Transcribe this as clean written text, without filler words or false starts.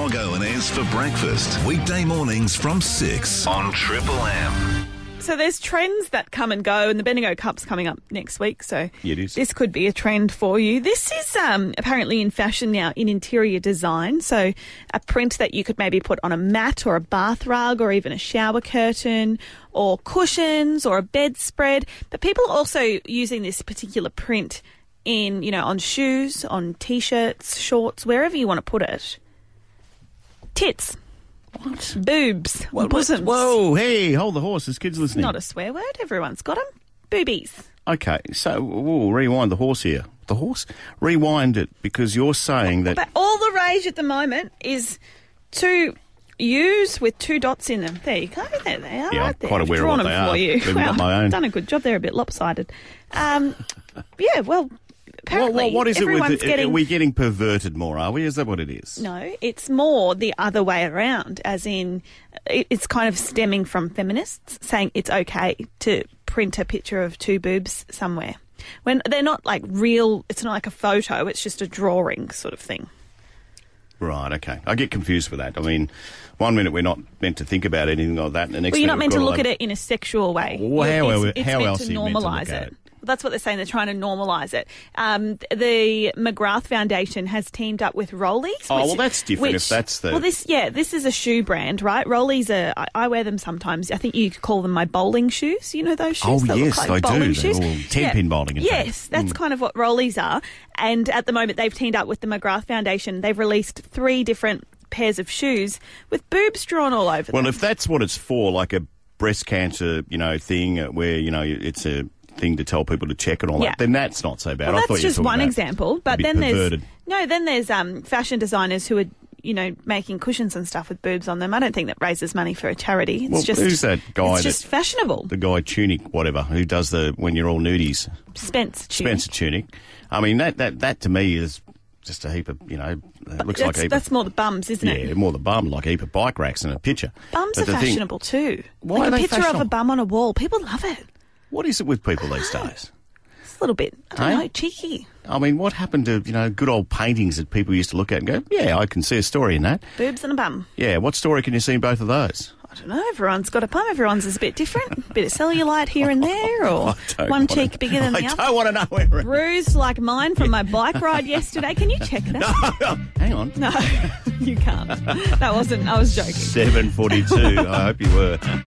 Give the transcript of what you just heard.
Doggo and Ez for breakfast. Weekday mornings from 6 on Triple M. So there's trends that come and go, and the Bendigo Cup's coming up next week, so It is. this could be a trend for you. This is apparently in fashion now in interior design, so a print that you could maybe put on a mat or a bath rug or even a shower curtain or cushions or a bedspread. But people are also using this particular print in, on shoes, on T-shirts, shorts, wherever you want to put it. Tits. What? Boobs. Bosoms. Whoa, hey, hold the horses. Kids listening. Not a swear word. Everyone's got them. Boobies. Okay, so we'll rewind the horse here. The horse? Rewind it because you're saying that... But all the rage at the moment is two U's with two dots in them. There you go. There they are. Yeah, right I'm there. quite aware of what Drawn they them are. for you. Even got my own. Done a good job. They're a bit lopsided. Yeah, well, apparently what is it everyone's with... getting... Are we getting perverted more, are we? Is that what it is? No, it's more the other way around, as in it's kind of stemming from feminists saying it's okay to print a picture of two boobs somewhere. When they're not like real, it's not like a photo, it's just a drawing sort of thing. Right, okay. I get confused with that. I mean, one minute we're not meant to think about anything like that, and the next Well, you're minute not meant to look at it in a sexual way. Well, It's how meant else to are you meant to look normalise at it. it? Well, that's what they're saying. They're trying to normalise it. The McGrath Foundation has teamed up with Rollies. Oh, well, that's different if that's the... Well, this is a shoe brand, right? Rollies I wear them sometimes. I think you could call them my bowling shoes. You know those shoes? Oh, that yes, look like I bowling do. shoes? They're all 10-pin bowling, in fact. Yes, that's kind of what Rollies are. And at the moment, they've teamed up with the McGrath Foundation. They've released 3 different pairs of shoes with boobs drawn all over them. Well, if that's what it's for, like a breast cancer, thing where, it's a thing to tell people to check and all that, then that's not so bad. Well, I that's thought you were just talking one about example. But a bit then perverted. there's fashion designers who are making cushions and stuff with boobs on them. I don't think that raises money for a charity. It's just who's that guy? It's just fashionable. The guy Tunic, whatever, who does the when you're all nudies. Spencer Tunic. I mean, that to me is just a heap of, it looks like a heap that's more the bums, isn't it? Yeah, more the bum, like a heap of bike racks in a picture. Bums But are the thing- fashionable too. Why like are a they picture of a fashionable? bum on a wall. People love it. What is it with people these days? It's a little bit, I don't Hey? know, cheeky. I mean, what happened to, good old paintings that people used to look at and go, yeah, I can see a story in that. Boobs and a bum. Yeah, what story can you see in both of those? I don't know, everyone's got a bum. Everyone's is a bit different. A bit of cellulite here and there, or one cheek bigger than the other. I don't want to know where Bruised like mine from my bike ride yesterday. Can you check that? Hang on. No, you can't. I was joking. 7:42. I hope you were.